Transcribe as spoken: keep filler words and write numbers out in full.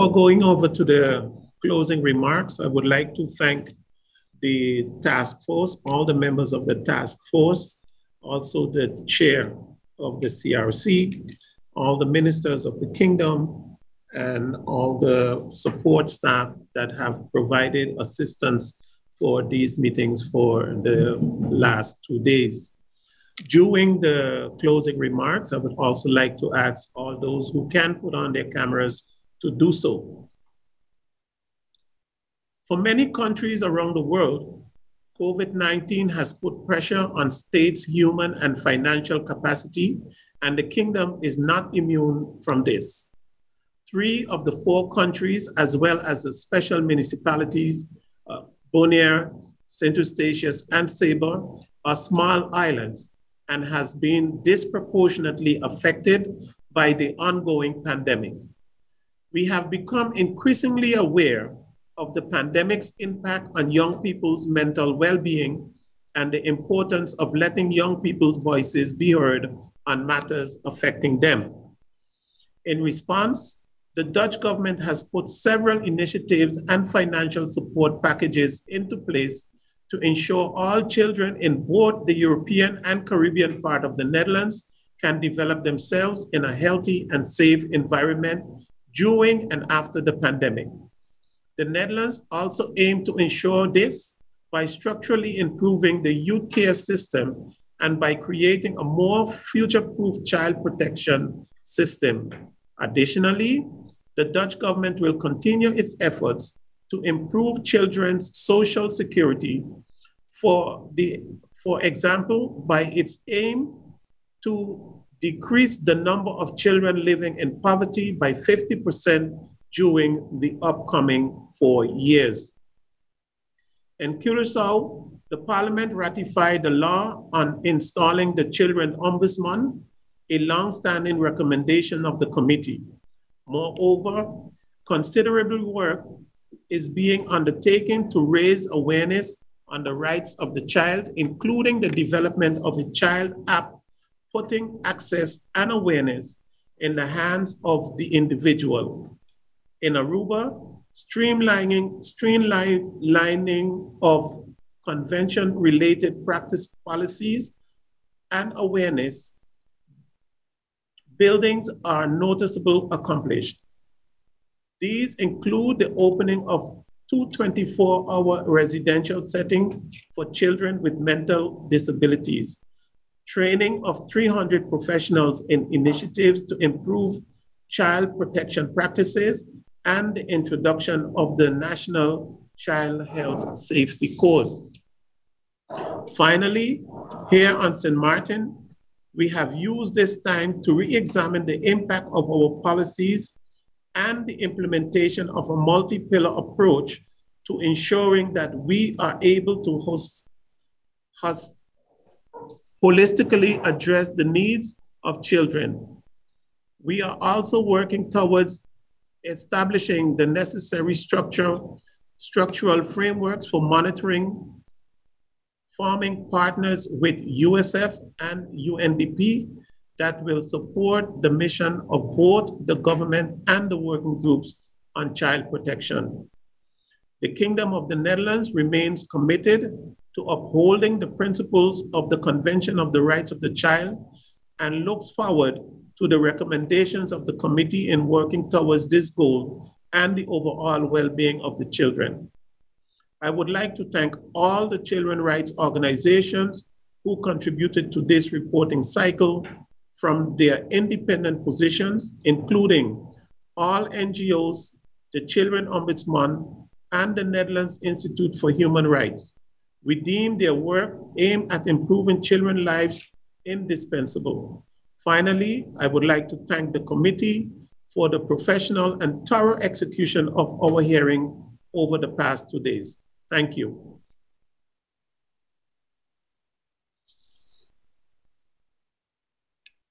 Before going over to the closing remarks, I would like to thank the task force, all the members of the task force, also the chair of the C R C, all the ministers of the kingdom, and all the support staff that have provided assistance for these meetings for the last two days. During the closing remarks, I would also like to ask all those who can put on their cameras to do so. For many countries around the world, COVID nineteen has put pressure on states' human and financial capacity, and the kingdom is not immune from this. Three of the four countries, as well as the special municipalities, uh, Bonaire, Saint Eustatius, and Saba, are small islands and has been disproportionately affected by the ongoing pandemic. We have become increasingly aware of the pandemic's impact on young people's mental well-being and the importance of letting young people's voices be heard on matters affecting them. In response, the Dutch government has put several initiatives and financial support packages into place to ensure all children in both the European and Caribbean part of the Netherlands can develop themselves in a healthy and safe environment during and after the pandemic. The Netherlands also aim to ensure this by structurally improving the youth care system and by creating a more future-proof child protection system. Additionally, the Dutch government will continue its efforts to improve children's social security, for, the, for example, by its aim to decrease the number of children living in poverty by fifty percent during the upcoming four years. In Curacao, the Parliament ratified the law on installing the Children Ombudsman, a long-standing recommendation of the committee. Moreover, considerable work is being undertaken to raise awareness on the rights of the child, including the development of a child app, putting access and awareness in the hands of the individual. In Aruba, streamlining, streamlining of convention-related practice policies and awareness buildings are noticeable accomplished. These include the opening of two twenty-four hour residential settings for children with mental disabilities, training of three hundred professionals in initiatives to improve child protection practices, and the introduction of the National Child Health Safety Code. Finally, here on Saint Martin, we have used this time to re-examine the impact of our policies and the implementation of a multi-pillar approach to ensuring that we are able to host, host, holistically address the needs of children. We are also working towards establishing the necessary structure, structural frameworks for monitoring, forming partners with U S F and U N D P that will support the mission of both the government and the working groups on child protection. The Kingdom of the Netherlands remains committed to upholding the principles of the Convention of the Rights of the Child and looks forward to the recommendations of the committee in working towards this goal and the overall well-being of the children. I would like to thank all the children rights organizations who contributed to this reporting cycle from their independent positions, including all N G Os, the Children Ombudsman, and the Netherlands Institute for Human Rights. We deem their work aimed at improving children's lives indispensable. Finally, I would like to thank the committee for the professional and thorough execution of our hearing over the past two days. Thank you.